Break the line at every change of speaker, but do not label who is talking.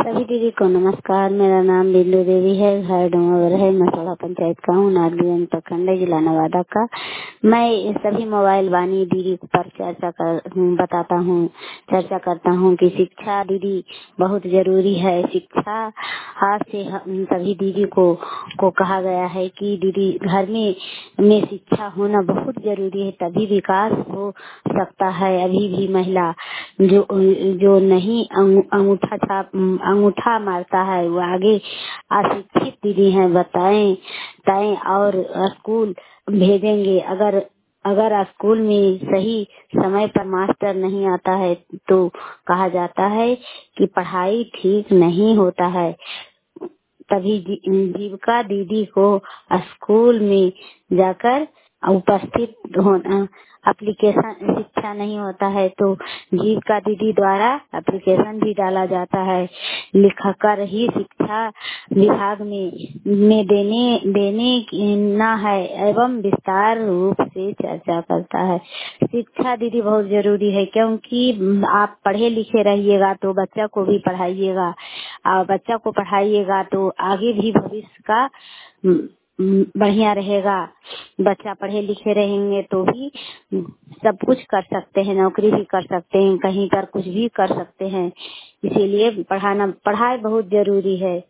सभी दीदी को नमस्कार। मेरा नाम बिंदु देवी है। घर डोंगर है, मसौड़ा पंचायत का हूँ, नागरिक प्रखंड जिला नवादा का। मैं सभी मोबाइल वाणी दीदी पर चर्चा करता हूँ कि शिक्षा दीदी बहुत जरूरी है। शिक्षा आज से हम सभी दीदी को कहा गया है कि दीदी घर में शिक्षा होना बहुत जरूरी है, तभी विकास हो सकता है। अभी भी महिला जो नहीं अंगूठा मारता है वो आगे अशिक्षित दीदी हैं। बताएं और स्कूल भेजेंगे। अगर स्कूल में सही समय पर मास्टर नहीं आता है तो कहा जाता है कि पढ़ाई ठीक नहीं होता है। तभी जीविका दीदी को स्कूल में जाकर उपस्थित होना एप्लीकेशन शिक्षा नहीं होता है तो जीविका दीदी द्वारा एप्लीकेशन भी डाला जाता है। लिखकर ही शिक्षा विभाग में देने ना है एवं विस्तार रूप से चर्चा करता है। शिक्षा दीदी बहुत जरूरी है, क्योंकि आप पढ़े लिखे रहिएगा तो बच्चा को भी पढ़ाइएगा, और बच्चा को पढ़ाइएगा तो आगे भी भविष्य का बढ़िया रहेगा। बच्चा पढ़े लिखे रहेंगे तो भी सब कुछ कर सकते हैं, नौकरी भी कर सकते हैं, कहीं पर कुछ भी कर सकते हैं। इसीलिए पढ़ाई बहुत जरूरी है।